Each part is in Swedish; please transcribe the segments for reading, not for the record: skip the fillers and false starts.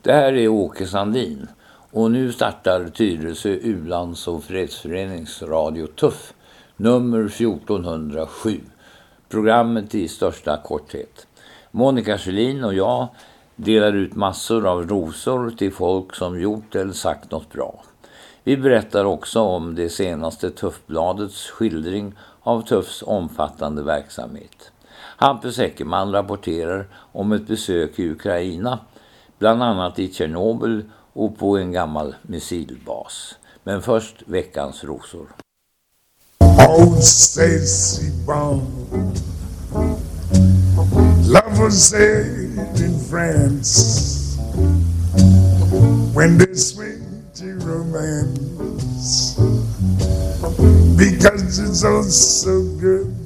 Det här är Åke Sandin och nu startar Tyresö U-lands- och fredsföreningsradio Tuff nummer 1407. Programmet i största korthet. Monica Kjellin och jag delar ut massor av rosor till folk som gjort eller sagt något bra. Vi berättar också om det senaste Tuffbladets skildring av Tuffs omfattande verksamhet. Hampus Eckerman rapporterar om ett besök i Ukraina, bland annat i Tjernobyl och på en gammal missilbas. Men först veckans rosor. Old Stacy Bond, love was said in France, when they swing to romance, because it's all so good.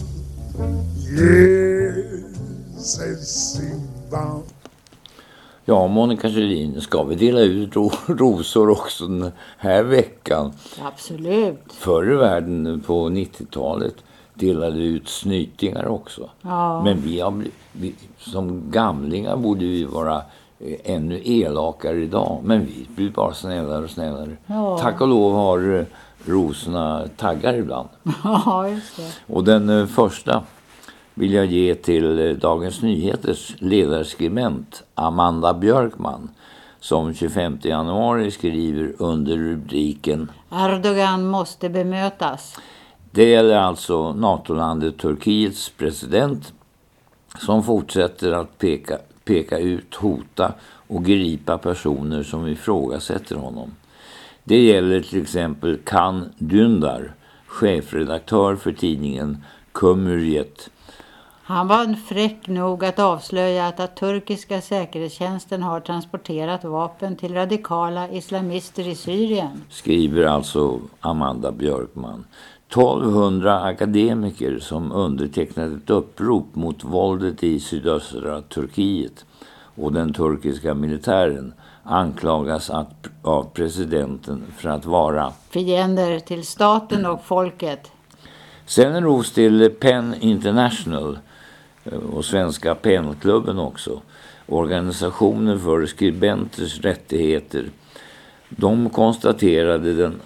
Yes, Stacy Bond. Ja, Monica Kjellin, ska vi dela ut rosor också den här veckan? Absolut. Förr i världen på 90-talet delade ut snytingar också. Ja. Men vi som gamlingar borde vi vara ännu elakare idag. Men vi blir bara snällare och snällare. Ja. Tack och lov har rosorna taggar ibland. Ja, just det. Och den första vill jag ge till Dagens Nyheters ledarskribent Amanda Björkman, som 25 januari skriver under rubriken Erdogan måste bemötas. Det gäller alltså NATO-landet Turkiets president som fortsätter att peka ut, hota och gripa personer som ifrågasätter honom. Det gäller till exempel Kan Dündar, chefredaktör för tidningen Cumhuriyet. Han var fräck nog att avslöja att turkiska säkerhetstjänsten har transporterat vapen till radikala islamister i Syrien. Skriver alltså Amanda Björkman. 1200 akademiker som undertecknat ett upprop mot våldet i sydöstra Turkiet och den turkiska militären anklagas av presidenten för att vara fiender till staten och folket. Sen en ros till PEN International och Svenska PEN-klubben också. Organisationen för skribenters rättigheter. De konstaterade den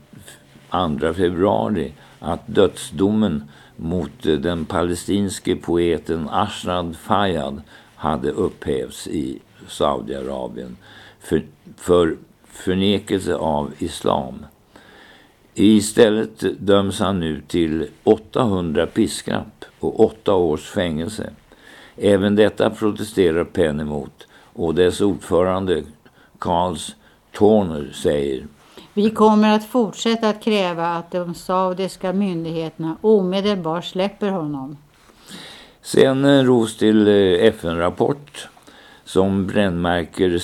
2 februari att dödsdomen mot den palestinske poeten Ashraf Fayyad hade upphävts i Saudiarabien för förnekelse av islam. Istället döms han nu till 800 piskrapp och 8 års fängelse. Även detta protesterar PEN emot och dess ordförande Karls Torner säger: Vi kommer att fortsätta att kräva att de saudiska myndigheterna omedelbart släpper honom. Sen en ros till FN-rapport som brännmärker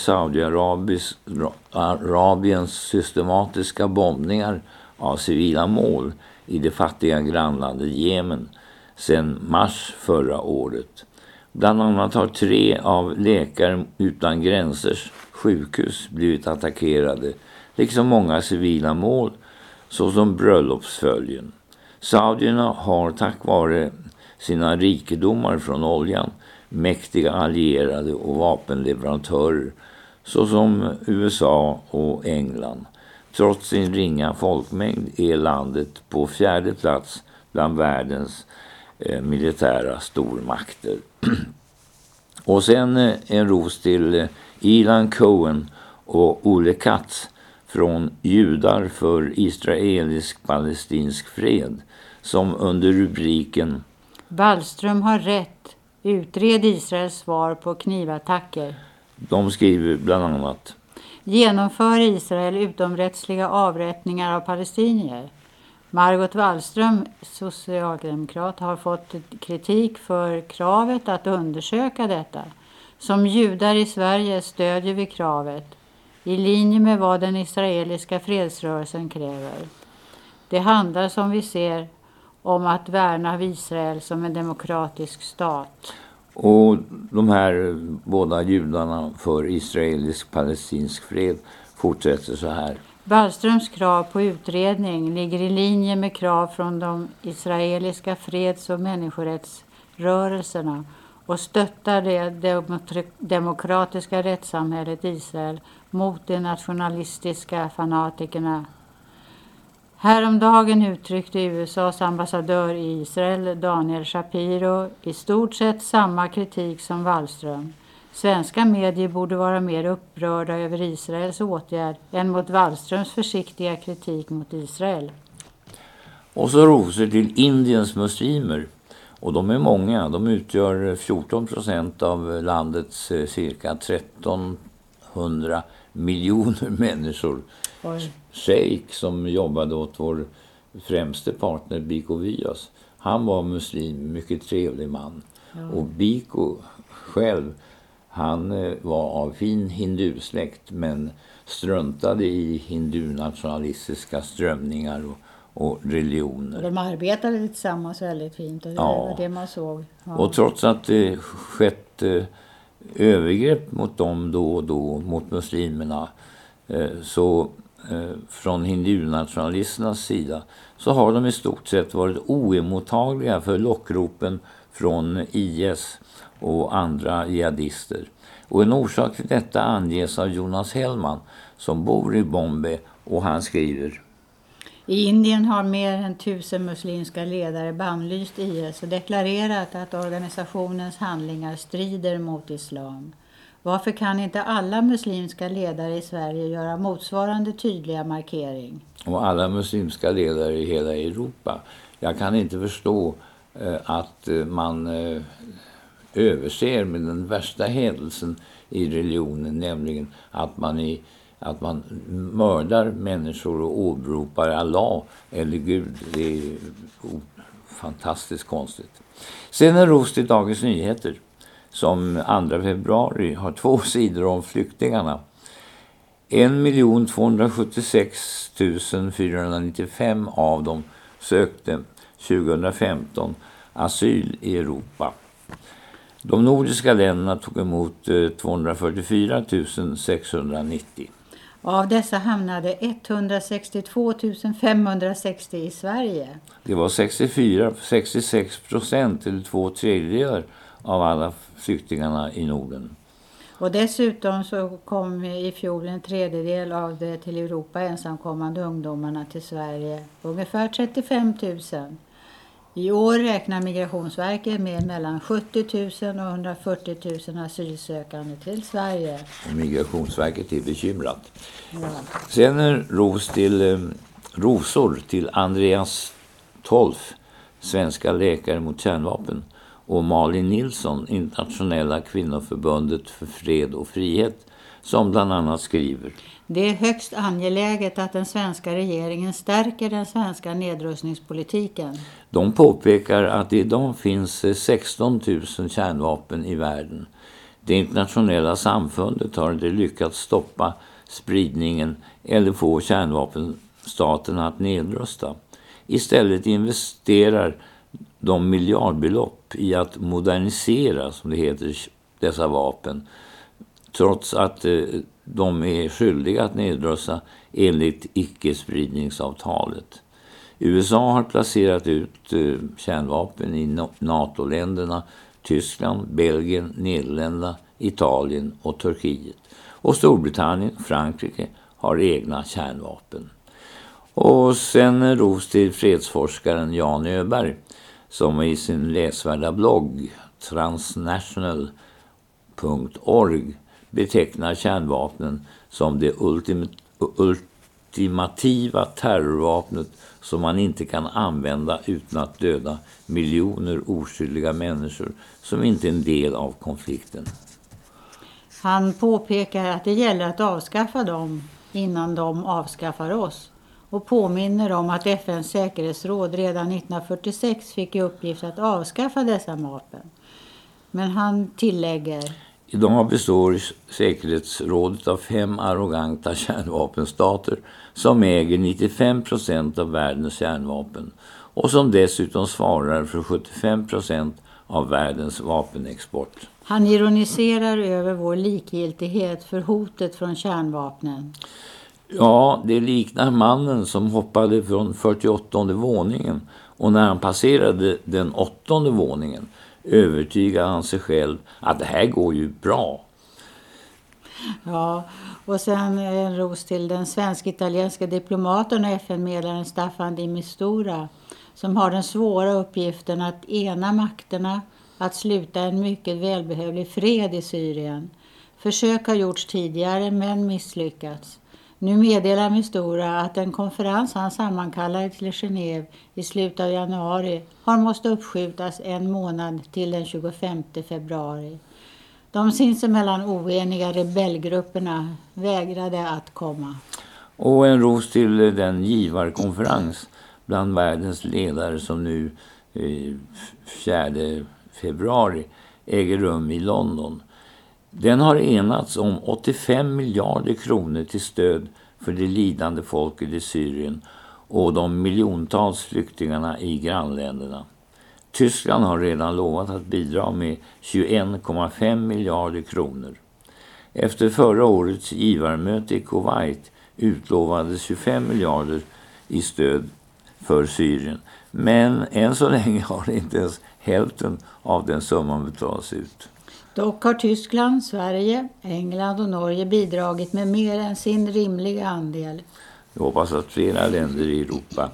Saudiarabiens systematiska bombningar av civila mål i det fattiga grannlandet Jemen sedan mars förra året. Bland annat har 3 av Läkare utan gränsers sjukhus blivit attackerade, liksom många civila mål såsom bröllopsföljen. Saudierna har tack vare sina rikedomar från oljan mäktiga allierade och vapenleverantörer såsom USA och England. Trots sin ringa folkmängd är landet på 4:e plats bland världens militära stormakter. Och sen en ros till Ilan Cohen och Olle Katz från Judar för israelisk-palestinsk fred, som under rubriken Wallström har rätt. Utred Israels svar på knivattacker. De skriver bland annat: Genomför Israel utomrättsliga avrättningar av palestinier. Margot Wallström, socialdemokrat, har fått kritik för kravet att undersöka detta. Som judar i Sverige stödjer vi kravet, i linje med vad den israeliska fredsrörelsen kräver. Det handlar, som vi ser, om att värna Israel som en demokratisk stat. Och de här båda judarna för israelisk-palestinsk fred fortsätter så här. Wallströms krav på utredning ligger i linje med krav från de israeliska freds- och människorättsrörelserna och stöttar det demokratiska rättssamhället Israel mot de nationalistiska fanatikerna. Häromdagen uttryckte USAs ambassadör i Israel, Daniel Shapiro, i stort sett samma kritik som Wallström. Svenska medier borde vara mer upprörda över Israels åtgärd än mot Wallströms försiktiga kritik mot Israel. Och så rosor till Indiens muslimer. Och de är många. De utgör 14% av landets cirka 1300 miljoner människor. Sheikh som jobbade åt vår främste partner Biko Vyas. Han var muslim, mycket trevlig man. Ja. Och Biko själv, han var av fin hindusläkt men struntade i hindunationalistiska strömningar och religioner. Och de arbetade tillsammans väldigt fint och det var det man såg. Ja. Och trots att det skett övergrepp mot dem då och då, mot muslimerna, så från hindunationalisternas sida så har de i stort sett varit oemottagliga för lockropen från IS och andra jihadister. Och en orsak till detta anges av Jonas Hellman som bor i Bombay, och han skriver: I Indien har mer än 1000 muslimska ledare bannlyst IS och deklarerat att organisationens handlingar strider mot islam. Varför kan inte alla muslimska ledare i Sverige göra motsvarande tydliga markering? Och alla muslimska ledare i hela Europa. Jag kan inte förstå att man överser med den värsta händelsen i religionen, nämligen att man mördar människor och åberopar Allah eller Gud. Det är fantastiskt konstigt. Sen en ros till Dagens Nyheter som 2 februari har 2 sidor om flyktingarna. 1.276 495 av dem sökte 2015 asyl i Europa. De nordiska länderna tog emot 244 690. Av dessa hamnade 162 560 i Sverige. Det var 66% eller 2/3 av alla flyktingarna i Norden. Och dessutom så kom i fjol 1/3 av det till Europa ensamkommande ungdomarna till Sverige. Ungefär 35 000. I år räknar Migrationsverket med mellan 70 000 och 140 000 asylsökande till Sverige. Och Migrationsverket är bekymrat. Ja. Sen en rosor till Andreas Tolf, svenska läkare mot kärnvapen, och Malin Nilsson, Internationella kvinnoförbundet för fred och frihet, som bland annat skriver: Det är högst angeläget att den svenska regeringen stärker den svenska nedrustningspolitiken. De påpekar att idag finns 16 000 kärnvapen i världen. Det internationella samfundet har inte lyckats stoppa spridningen eller få kärnvapenstaterna att nedrusta. Istället investerar de miljardbelopp i att modernisera, som det heter, dessa vapen, trots att de är skyldiga att nedrusta enligt icke-spridningsavtalet. USA har placerat ut kärnvapen i NATO-länderna Tyskland, Belgien, Nederländerna, Italien och Turkiet. Och Storbritannien och Frankrike har egna kärnvapen. Och sen ros till fredsforskaren Jan Öberg som i sin läsvärda blogg transnational.org betecknar kärnvapnen som det ultimativa terrorvapnet som man inte kan använda utan att döda miljoner oskyldiga människor som inte är en del av konflikten. Han påpekar att det gäller att avskaffa dem innan de avskaffar oss och påminner om att FN:s säkerhetsråd redan 1946 fick i uppgift att avskaffa dessa vapen. Men han tillägger: Idag består säkerhetsrådet av 5 arroganta kärnvapenstater som äger 95% av världens kärnvapen och som dessutom svarar för 75% av världens vapenexport. Han ironiserar över vår likgiltighet för hotet från kärnvapnen. Ja, det liknar mannen som hoppade från 48:e våningen och när han passerade den 8:e våningen övertygade han sig själv att det här går ju bra. Ja, och sen en ros till den svensk-italienska diplomaten och FN-medlaren Staffan de Mistura, som har den svåra uppgiften att ena makterna att sluta en mycket välbehövlig fred i Syrien. Försök har gjorts tidigare men misslyckats. Nu meddelar Mistura att en konferens han sammankallade till Genève i slutet av januari har måste uppskjutas en månad till den 25 februari. De sinsemellan oeniga rebellgrupperna vägrade att komma. Och en ros till den givarkonferens bland världens ledare som nu 4 februari äger rum i London. Den har enats om 85 miljarder kronor till stöd för det lidande folket i Syrien och de miljontals flyktingarna i grannländerna. Tyskland har redan lovat att bidra med 21,5 miljarder kronor. Efter förra årets givarmöte i Kuwait utlovades 25 miljarder i stöd för Syrien. Men än så länge har inte ens hälften av den summan betalats ut. Dock har Tyskland, Sverige, England och Norge bidragit med mer än sin rimliga andel. Jag hoppas att flera länder i Europa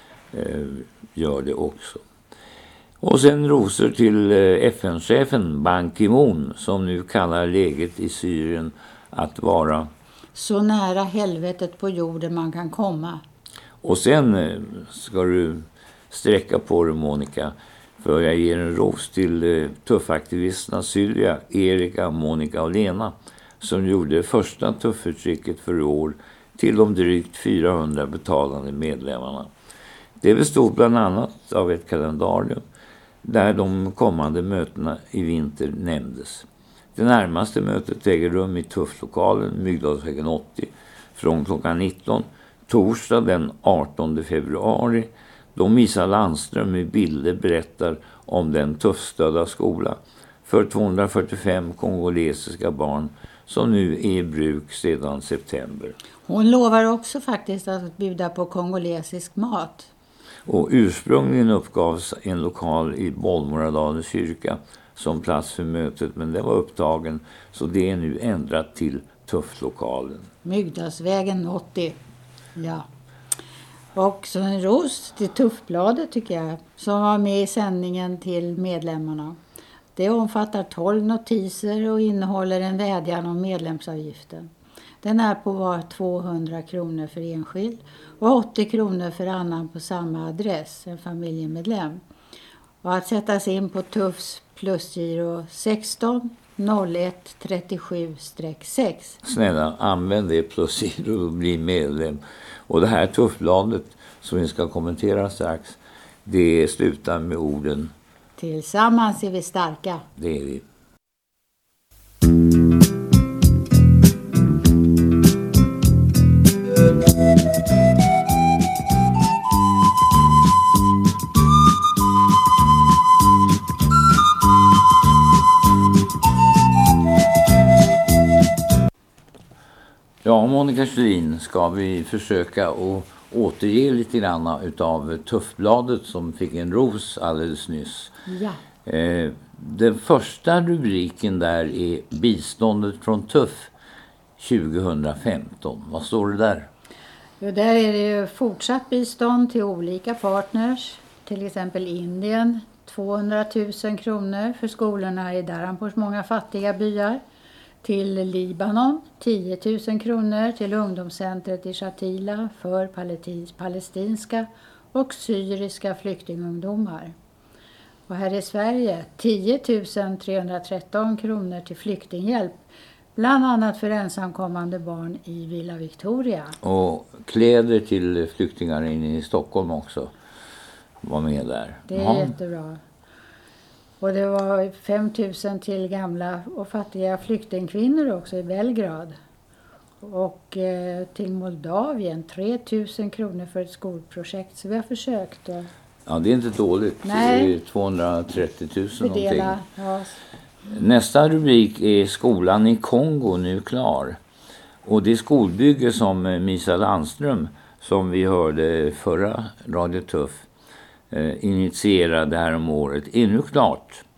gör det också. Och sen rosor till FN-chefen Ban Ki-moon som nu kallar läget i Syrien att vara så nära helvetet på jorden man kan komma. Och sen ska du sträcka på dig, Monica, för jag ger en ros till tuffaktivisterna Sylvia, Erika, Monica och Lena som gjorde första tuffutrycket för år till de drygt 400 betalande medlemmarna. Det bestod bland annat av ett kalendarium där de kommande mötena i vinter nämndes. Det närmaste mötet äger rum i Tufflokalen, Mygdalsvägen 80, från klockan 19, torsdag den 18 februari, då Misa Landström med bilder berättar om den tuffstödda skola för 245 kongolesiska barn som nu är i bruk sedan september. Hon lovar också faktiskt att bjuda på kongolesisk mat. Och ursprungligen uppgavs en lokal i Bollmoradalens kyrka som plats för mötet, men det var upptagen så det är nu ändrat till Tufflokalen. Mygdalsvägen 80, ja. Och så en ros till Tuffbladet tycker jag, som var med i sändningen till medlemmarna. Det omfattar 12 notiser och innehåller en vädjan om medlemsavgiften. Den är på var 200 kronor för enskild och 80 kronor för annan på samma adress, en familjemedlem. Och att sättas in på Tuffs plusgiro 16 01 37-6. Snälla, använd det plusgiro och bli medlem. Och det här Tuffbladet som vi ska kommentera strax, det slutar med orden: tillsammans är vi starka. Det är vi. Ja, Monica Kjellin, ska vi försöka att återge lite grann utav Tuffbladet som fick en ros alldeles nyss. Ja. Den första rubriken där är biståndet från Tuff 2015. Vad står det där? Jo, där är det ju fortsatt bistånd till olika partners, till exempel Indien, 200 000 kronor för skolorna i Dharanpurs många fattiga byar. Till Libanon 10 000 kronor till ungdomscentret i Shatila för palestinska och syriska flyktingungdomar. Och här i Sverige 10 313 kronor till flyktinghjälp, bland annat för ensamkommande barn i Villa Victoria. Och kläder till flyktingar inne i Stockholm också var med där. Det är jättebra. Och det var 5 000 till gamla och fattiga flyktingkvinnor också i Belgrad. Och till Moldavien 3 000 kronor för ett skolprojekt. Så vi har försökt. Ja, det är inte dåligt. Nej. Det är 230 000 fördela, någonting. ja. Nästa rubrik är skolan i Kongo nu klar. Och det skolbygge som Misa Landström, som vi hörde förra Radio Tuff, initierade här om året, är nu klart.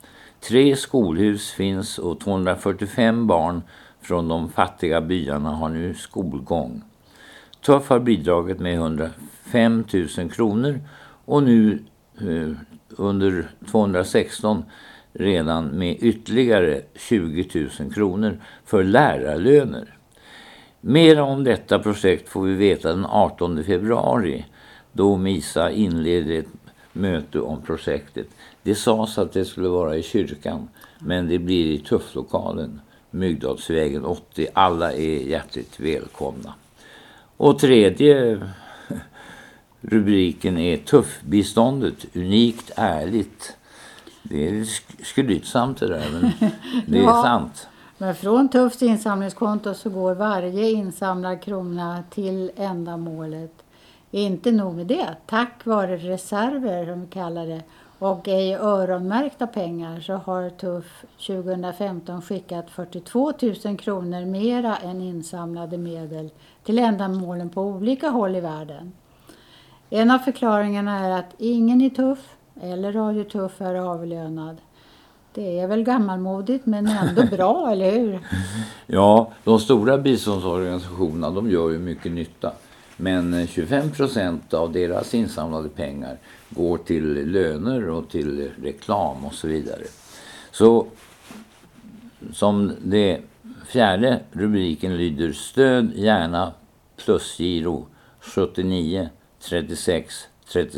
3 skolhus finns och 245 barn från de fattiga byarna har nu skolgång. Tuff har bidragit med 105 000 kronor och nu under 2016 redan med ytterligare 20 000 kronor för lärarlöner. Mer om detta projekt får vi veta den 18 februari då MISA inleder ett möte om projektet. Det sades att det skulle vara i kyrkan, men det blir i Tufflokalen, Myggdalsvägen 80. Alla är hjärtligt välkomna. Och tredje rubriken är Tuffbiståndet, unikt ärligt. Det är skrytsamt det där, men det är sant. Men från Tuffs insamlingskonto så går varje insamlad krona till ändamålet. Inte nog med det, tack vare reserver som vi kallar det och ej öronmärkta pengar så har Tuff 2015 skickat 42 000 kronor mera än insamlade medel till ändamålen på olika håll i världen. En av förklaringarna är att ingen i Tuff eller Radio Tuff är avlönad. Det är väl gammalmodigt men ändå bra, eller hur? Ja, de stora biståndsorganisationerna de gör ju mycket nytta. Men 25% av deras insamlade pengar går till löner och till reklam och så vidare. Så som det fjärde rubriken lyder stöd gärna plusgiro 79 36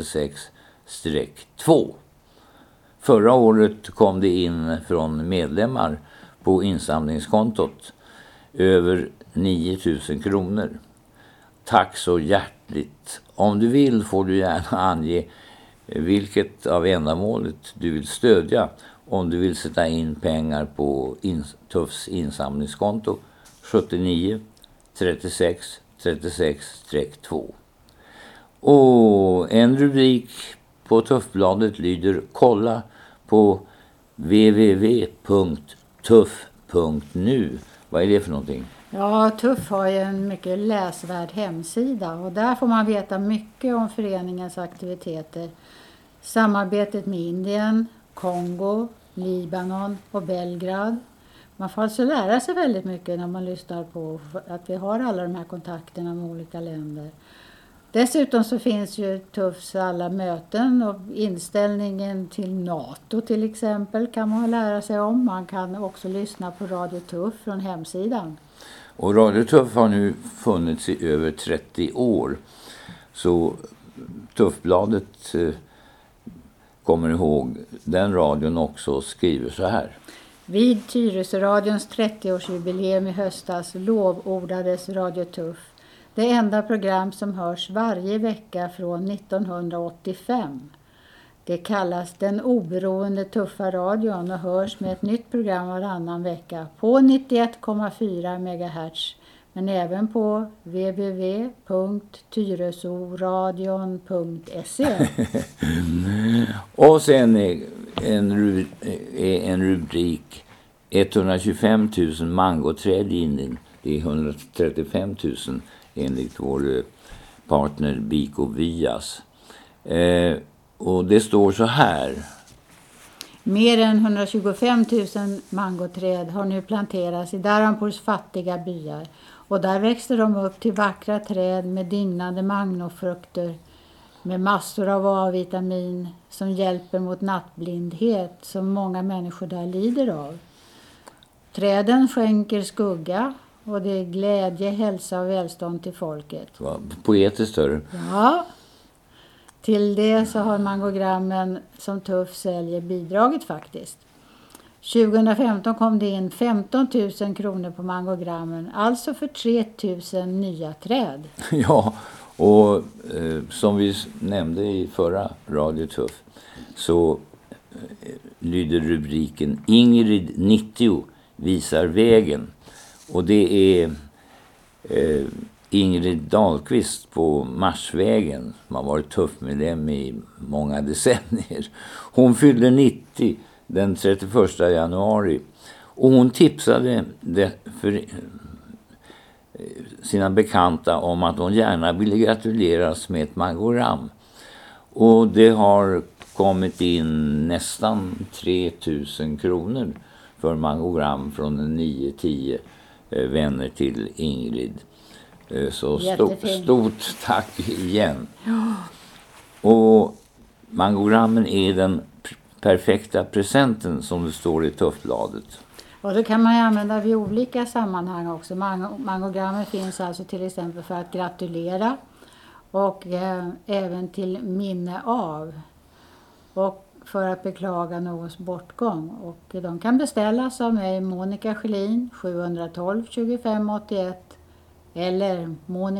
36-2. Förra året kom det in från medlemmar på insamlingskontot över 9 000 kronor. Tack så hjärtligt. Om du vill får du gärna ange vilket av ändamålet du vill stödja. Om du vill sätta in pengar på Tuffs insamlingskonto 79 36 36-2. Och en rubrik på Tuffbladet lyder kolla på www.tuff.nu. Vad är det för någonting? Ja, Tuff har ju en mycket läsvärd hemsida och där får man veta mycket om föreningens aktiviteter. Samarbetet med Indien, Kongo, Libanon och Belgrad. Man får alltså lära sig väldigt mycket när man lyssnar på att vi har alla de här kontakterna med olika länder. Dessutom så finns ju Tuffs alla möten och inställningen till NATO till exempel kan man lära sig om. Man kan också lyssna på Radio Tuff från hemsidan. Och Radio Tuff har nu funnits i över 30 år. Så Tuffbladet kommer ihåg den radion också och skriver så här. Vid Tyresöradions 30-årsjubileum i höstas lovordades Radio Tuff. Det enda program som hörs varje vecka från 1985. Det kallas den oberoende Tuffa radion och hörs med ett nytt program varannan vecka på 91,4 MHz. Men även på www.tyresoradion.se. Och sen är en rubrik 125 000 mangoträd i Indien. Det är 135 000 enligt vår partner Biko Vias. Och det står så här. Mer än 125 000 mangoträd har nu planterats i Dharampurs fattiga byar. Och där växte de upp till vackra träd med dignande magnofrukter. Med massor av A-vitamin som hjälper mot nattblindhet som många människor där lider av. Träden skänker skugga. Och det är glädje, hälsa och välstånd till folket. Poetiskt större. Ja. Till det så har mangogrammen som Tuff säljer bidragit faktiskt. 2015 kom det in 15 000 kronor på mangogrammen. Alltså för 3 000 nya träd. Ja, och som vi nämnde i förra Radio Tuff så lyder rubriken Ingrid 90 visar vägen. Och det är Ingrid Dahlqvist på Marsvägen som har varit tuffmedlem i många decennier. Hon fyllde 90 den 31 januari och hon tipsade för sina bekanta om att hon gärna ville gratuleras med ett magogram. Och det har kommit in nästan 3000 kronor för mammogram från en 9-10 vänner till Ingrid. Så stort tack igen. Ja. Och mammogrammen är den perfekta presenten som det står i Tuffbladet. Och då kan man ju använda vid olika sammanhang också. Mammogrammen finns alltså till exempel för att gratulera och även till minne av och för att beklaga någons bortgång. Och de kan beställas av mig, Monica Schelin, 712 25 81 eller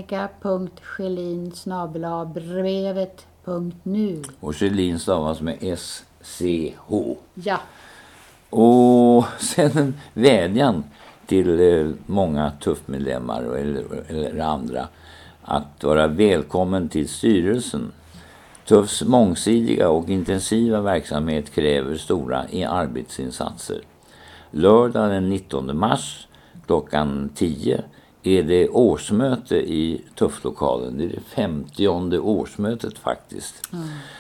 monica.schelin@brevet.nu. Och Schelin stavas med S-C-H. Ja. Och sen en vädjan till många tuffmedlemmar eller andra att vara välkommen till styrelsen. Tuffs mångsidiga och intensiva verksamhet kräver stora arbetsinsatser. Lördag den 19 mars klockan 10 är det årsmöte i Tufflokalen. Det är det 50:e årsmötet faktiskt.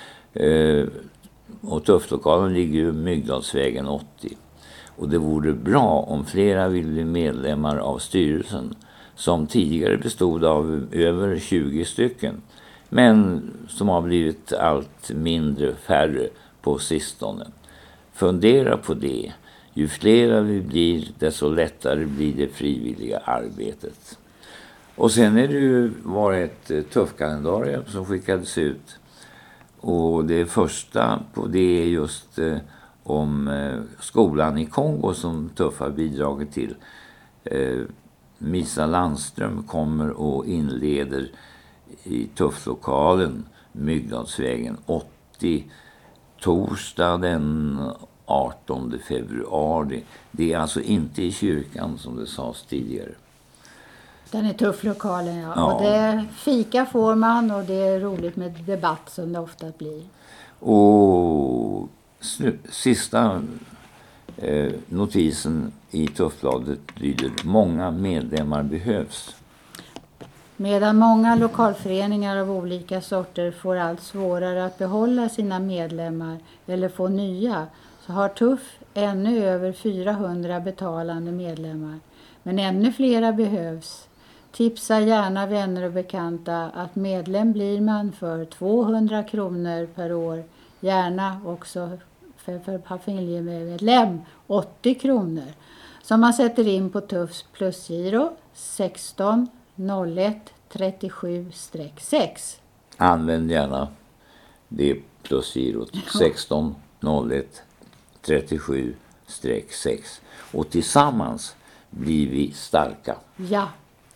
Och Tufflokalen ligger ju Myggdalsvägen 80. Och det vore bra om flera vill bli medlemmar av styrelsen som tidigare bestod av över 20 stycken. Men som har blivit allt färre på sistone. Fundera på det. Ju flera vi blir, desto lättare blir det frivilliga arbetet. Och sen är det ju varit ett tuffkalendarium som skickades ut. Och det första på det är just om skolan i Kongo som Tuff har bidragit till. Misa Landström kommer och inleder i Tufflokalen Myggdalsvägen 80 torsdag den 18 februari. Det är alltså inte i kyrkan som det sades tidigare. Den är Tufflokalen, ja. Ja. Och det fika får man och det är roligt med debatt som det ofta blir. Och sista notisen i Tuffbladet lyder: många medlemmar behövs. Medan många lokalföreningar av olika sorter får allt svårare att behålla sina medlemmar eller få nya, så har Tuff ännu över 400 betalande medlemmar. Men ännu flera behövs. Tipsa gärna vänner och bekanta att medlem blir man för 200 kronor per år. Gärna också för familjemedlem 80 kronor. Som man sätter in på Tuffs plusgiro 16 01 37-6. Använd gärna det plusgirot 16 01 37-6. Och tillsammans blir vi starka. Ja.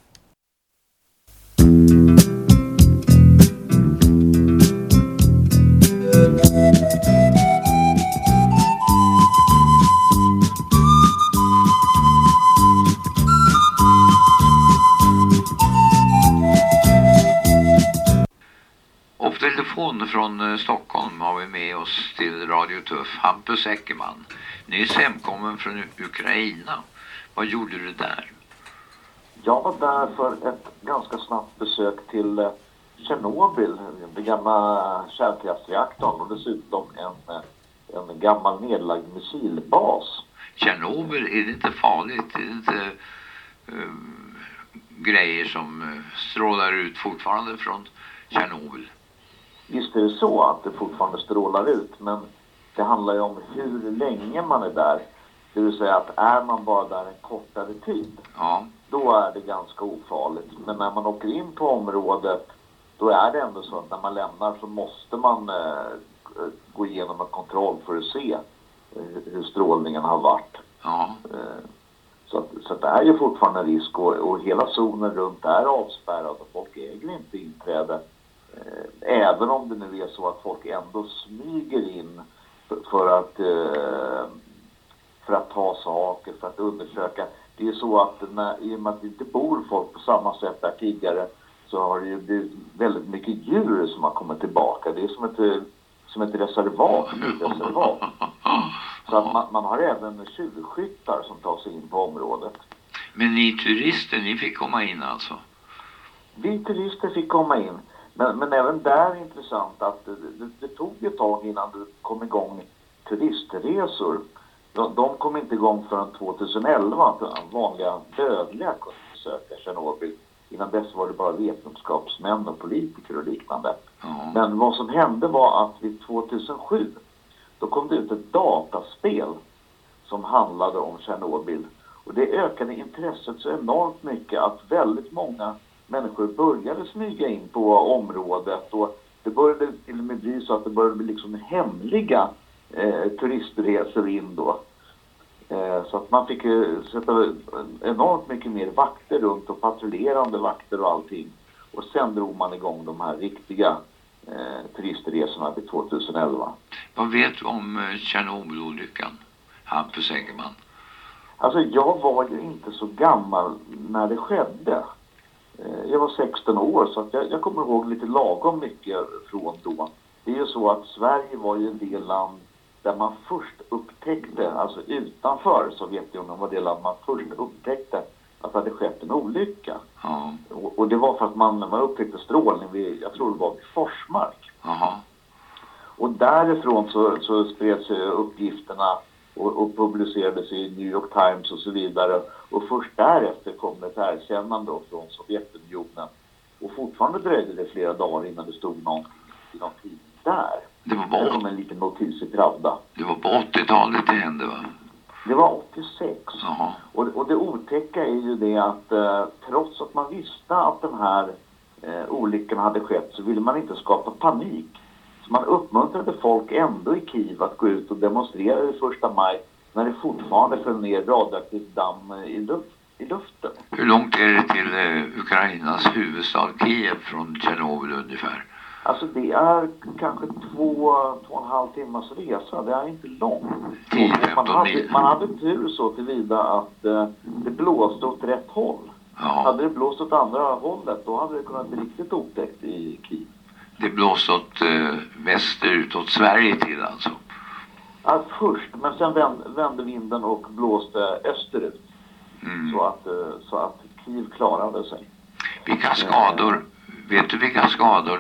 Och telefon från Stockholm har vi med oss till Radio Tuff. Hampus Eckerman, nyss hemkommen från Ukraina. Vad gjorde du där? Jag var där för ett ganska snabbt besök till Tjernobyl, den gamla kärnkraftsreaktorn, och dessutom en gammal nedlagd missilbas. Tjernobyl, är det inte farligt? Är det inte grejer som strålar ut fortfarande från Tjernobyl? Visst är det så att det fortfarande strålar ut, men det handlar ju om hur länge man är där. Det vill säga att är man bara där en kortare tid, Ja. då är det ganska ofarligt. Men när man åker in på området, då är det ändå så att när man lämnar så måste man gå igenom en kontroll för att se hur strålningen har varit. Ja. Så det är ju fortfarande en risk, och hela zonen runt är avspärrad och folk äger inte inträde. Även om det nu är så att folk ändå smyger in för att ta saker, för att undersöka. Det är så att i och med att det inte bor folk på samma sätt där tidigare, så har det ju blivit väldigt mycket djur som har kommit tillbaka. Det är som ett reservat. Så att man har även tjuvskyttar som tar sig in på området. Men ni turister, ni fick komma in alltså? Vi turister fick komma in. Men även där är intressant att det tog ett tag innan det kom igång turistresor. De kom inte igång förrän 2011 att vanliga dödliga kunde besöka Tjernobyl. Innan dess var det bara vetenskapsmän och politiker och liknande. Men vad som hände var att vid 2007 då kom det ut ett dataspel som handlade om Tjernobyl. Och det ökade intresset så enormt mycket att väldigt många människor började smyga in på området. Och det började till och med bli så att det började bli liksom hemliga turistresor in då. Så att man fick sätta enormt mycket mer vakter runt och patrullerande vakter och allting. Och sen drog man igång de här riktiga turistresorna till 2011. Vad vet du om Tjernobylolyckan, Hampus Engelman? Alltså jag var ju inte så gammal när det skedde. Jag var 16 år så att jag kommer ihåg lite lagom mycket från då. Det är ju så att Sverige var ju en del land där man först upptäckte, alltså utanför Sovjetunionen var det land man först upptäckte att det hade skett en olycka. Ja. Och det var för att man upptäckte strålning jag tror det var vid Forsmark. Aha. Och därifrån så spreds uppgifterna och publicerades i New York Times och så vidare. Och först därefter kom det ett erkännande från Sovjetunionen. Och fortfarande dröjde det flera dagar innan det stod någon tid där. Det var som en liten notis i Pravda. Det var på 80-talet det hände, va? Det var 86. Jaha. Och det otäcka är ju det att trots att man visste att den här olyckan hade skett så ville man inte skapa panik. Så man uppmuntrade folk ändå i Kiev att gå ut och demonstrera i 1 maj när det fortfarande föll ner radioaktivt damm i luften. Hur långt är det till Ukrainas huvudstad Kiev från Tjernobyl ungefär? Alltså det är kanske 2,5 timmars resa. Det är inte långt. 10-15 mil. Man hade tur så tillvida att det blåste åt rätt håll. Ja. Hade det blåst åt andra hållet då hade det kunnat bli riktigt otäckt i Kiev. Det blåste åt västerut, åt Sverige till alltså? Ja, först, men sen vände vinden och blåste österut. Så att Kiev klarade sig. Vilka skador, vet du vilka skador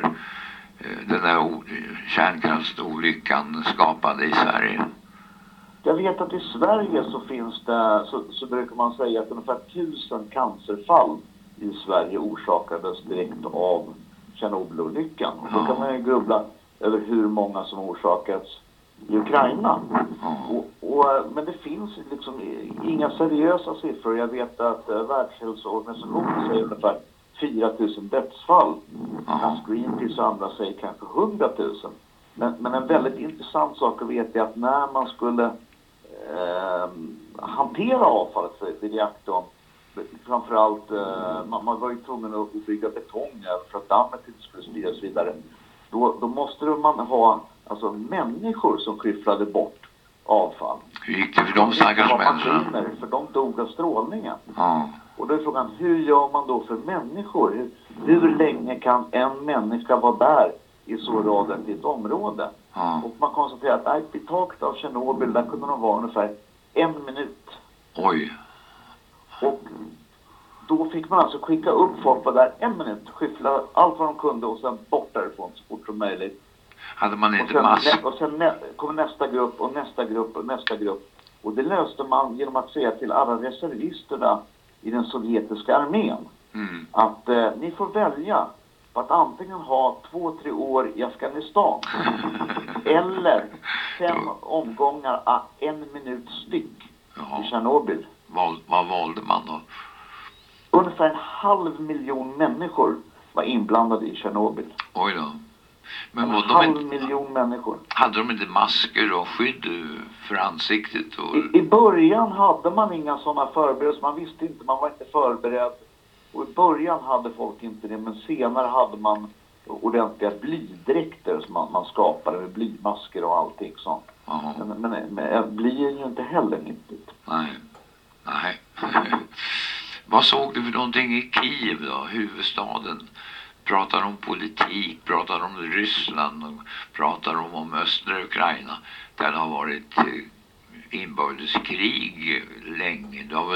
den där kärnkraftsolyckan skapade i Sverige? Jag vet att i Sverige så finns det, så brukar man säga att ungefär 1000 cancerfall i Sverige orsakades direkt av Tjernobylolyckan. Ja. Då kan man ju grubbla över hur många som orsakats i Ukraina. Ja. Men det finns liksom inga seriösa siffror. Jag vet att Världshälsoorganisationen säger ungefär 4000 dödsfall. Ja. Greenpeace och andra säger kanske 100 000. Men en väldigt intressant sak att veta är att när man skulle hantera avfallet vid reaktorn, framförallt man var ju tvungen att bygga betong för att dammet inte skulle spridas vidare. Då måste man ha alltså människor som skyfflade bort avfall. Hur gick det för de stackars människorna? För de dog av strålningen. Ja. Och då är frågan, hur gör man då för människor? Hur länge kan en människa vara där i så radioaktivt område? Ja. Och man konstaterar att vid taket av Tjernobyl där kunde de vara ungefär 1 minut. Oj. Och då fick man alltså skicka upp folk på där 1 minut, skyffla allt vad de kunde och sen bort därifrån så fort som möjligt. Hade man inte mask? Och sen kom nästa grupp och nästa grupp och nästa grupp. Och det löste man genom att säga till alla reservisterna i den sovjetiska armén att ni får välja på att antingen ha 2-3 år i Afghanistan eller 5 omgångar 1 minut styck i Tjernobyl. Vad valde man då? Ungefär 500 000 människor var inblandade i Tjernobyl. Oj då. Men 500 000 människor. Hade de inte masker och skydd för ansiktet? Och... I början hade man inga sådana förberedelser. Man visste inte, man var inte förberedd. Och i början hade folk inte det. Men senare hade man ordentliga blydräkter som man skapade med blymasker och allting sånt. Men bly är ju inte heller nyttigt. Nej. Vad såg du för någonting i Kiev då, huvudstaden? Pratar om politik, pratar om Ryssland och pratar om östra Ukraina där det har varit inbördeskrig länge. Du har väl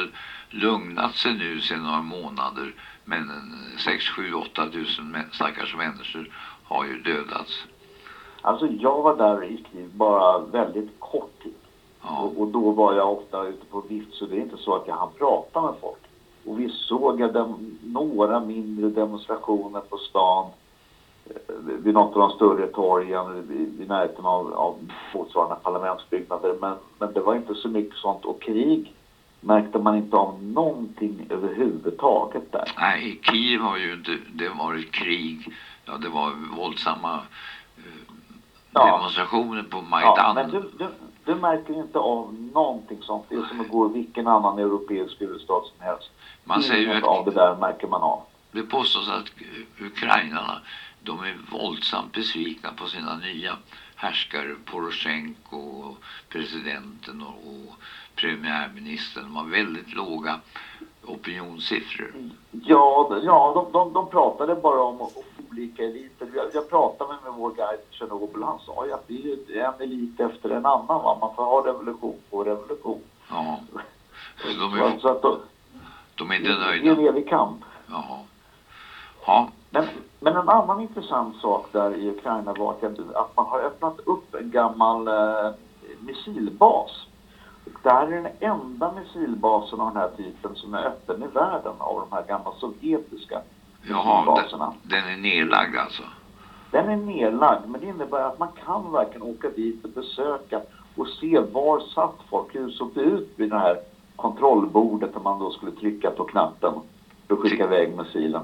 lugnat sig nu sedan några månader. Men 6-7-8 tusen stackars människor har ju dödats. Alltså jag var där i Kiev bara väldigt kort tid. Ja. Och då var jag ofta ute på vift, så det är inte så att jag hann prata med folk. Och vi såg några mindre demonstrationer på stan vid något av de större torgen vid närheten av motsvarande parlamentsbyggnader. Men det var inte så mycket sånt. Och krig märkte man inte av någonting överhuvudtaget där. Nej, i Kiev har ju inte det varit krig. Ja, det var våldsamma demonstrationer på Majdan. Ja, men du märker inte av någonting sånt. Det är som att gå i vilken annan europeisk huvudstad som helst. Man säger ju att av det där märker man av. Det påstås att ukrainarna, de är våldsamt besvikna på sina nya härskare, Poroshenko och presidenten och premiärministern. De har väldigt låga opinionssiffror. Ja, de pratade bara om olika eliter. Jag pratade med vår guide i Tjernobyl. Han sa ju att det är en elit efter en annan. Va? Man får ha revolution på revolution. Ja, så att de är inte nöjda. Det är en evig kamp. Ja. Ja. Men en annan intressant sak där i Ukraina var att man har öppnat upp en gammal missilbas. Och det här är den enda missilbasen av den här typen som är öppen i världen av de här gamla sovjetiska missilbaserna. Den är nedlagd alltså? Den är nedlagd, men det innebär att man kan verkligen åka dit och besöka och se var satt folk, hur såg det ut vid det här kontrollbordet där man då skulle trycka på knappen för att skicka iväg missilen.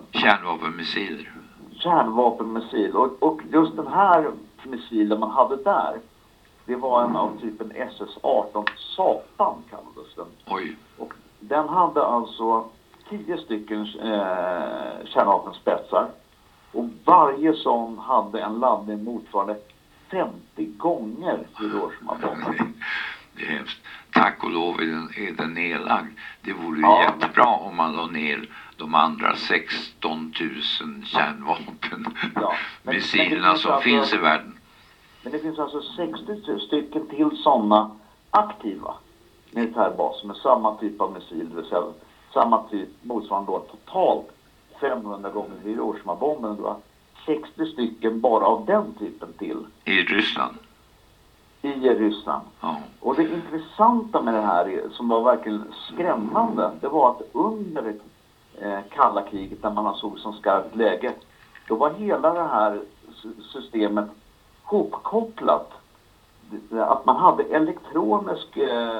Kärnvapenmissil. Och just den här missilen man hade där, det var en av typen SS-18 Satan kallades den. Oj. Och den hade alltså 10 stycken kärnvapenspetsar. Och varje sån hade en laddning motsvarande 50 gånger Hiroshima-bomben. Det är hemskt. Tack och lov är den nedlagd. Det vore ju jättebra om man la ner de andra 16 000 kärnvapen missilerna som finns i världen. Men det finns alltså 60 stycken till sådana aktiva militärbaser med samma typ av missil, det vill säga samma typ motsvarande då totalt 500 gånger Hiroshima-bomben. Då 60 stycken bara av den typen till. I Ryssland? I Ryssland. Ja. Och det intressanta med det här som var verkligen skrämmande, det var att under kalla kriget när man såg som skarpt läge, då var hela det här systemet hopkopplat. Att man hade elektronisk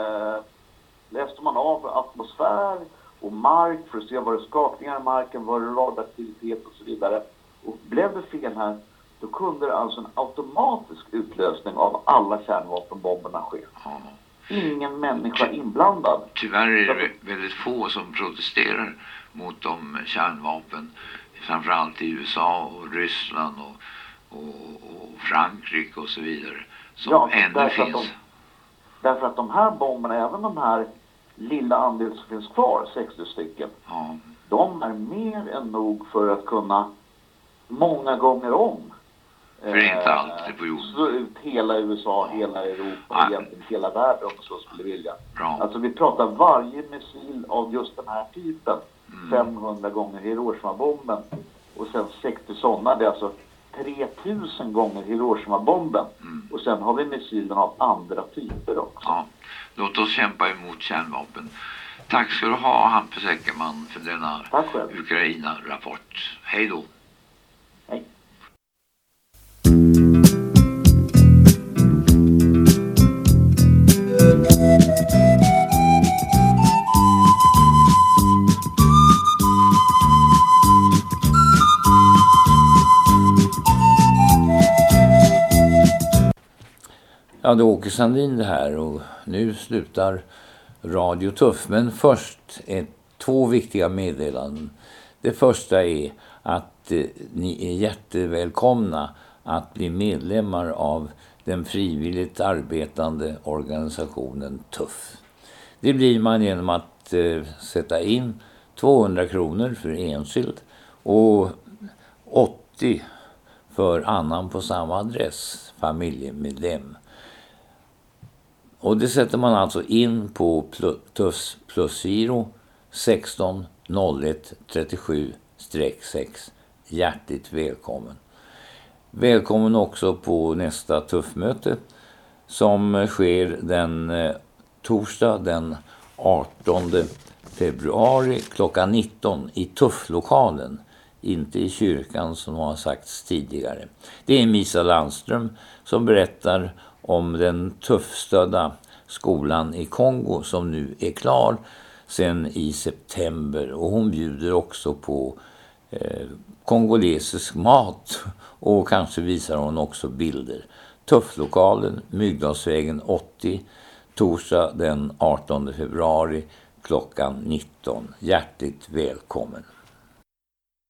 läste man av atmosfär och mark för att se var det skakningar i marken, var det radioaktivitet och så vidare. Och blev det fel här, då kunde det alltså en automatisk utlösning av alla kärnvapenbomberna ske. Ja. Ingen människa inblandad. Tyvärr är det väldigt få som protesterar mot de kärnvapen. Framförallt i USA och Ryssland och Frankrike och så vidare. Som ännu finns. Därför att de här bomberna, även de här lilla andel som finns kvar, 60 stycken. Ja. De är mer än nog för att kunna många gånger om förinta allt på jorden. Slå ut hela USA, hela Europa, egentligen hela världen om så skulle vilja. Bra. Alltså vi pratar varje missil av just den här typen. 500 gånger Hiroshima-bomben. Och sen 60 sådana, det är alltså 3000 gånger Hiroshima-bomben. Och sen har vi missilen av andra typer också. Ja, låt oss kämpa emot kärnvapen. Tack ska du ha, Hampus Eckerman, för denna Ukraina-rapport. Hej då. Hej. Ja, det är Åke Sandin det här och nu slutar Radio Tuff. Men först två viktiga meddelanden. Det första är att ni är jättevälkomna att bli medlemmar av den frivilligt arbetande organisationen Tuff. Det blir man genom att sätta in 200 kronor för enskild och 80 för annan på samma adress, familjemedlem. Och det sätter man alltså in på Tuffs plusgiro 16 01 37-6. Hjärtligt välkommen. Välkommen också på nästa tuffmöte som sker den torsdag den 18 februari klockan 19 i Tufflokalen. Inte i kyrkan som har sagts tidigare. Det är Misa Landström som berättar om den tuffstödda skolan i Kongo som nu är klar sen i september. Och hon bjuder också på kongolesisk mat och kanske visar hon också bilder. Tufflokalen, Myggdalsvägen 80, torsdag den 18 februari klockan 19. Hjärtligt välkommen.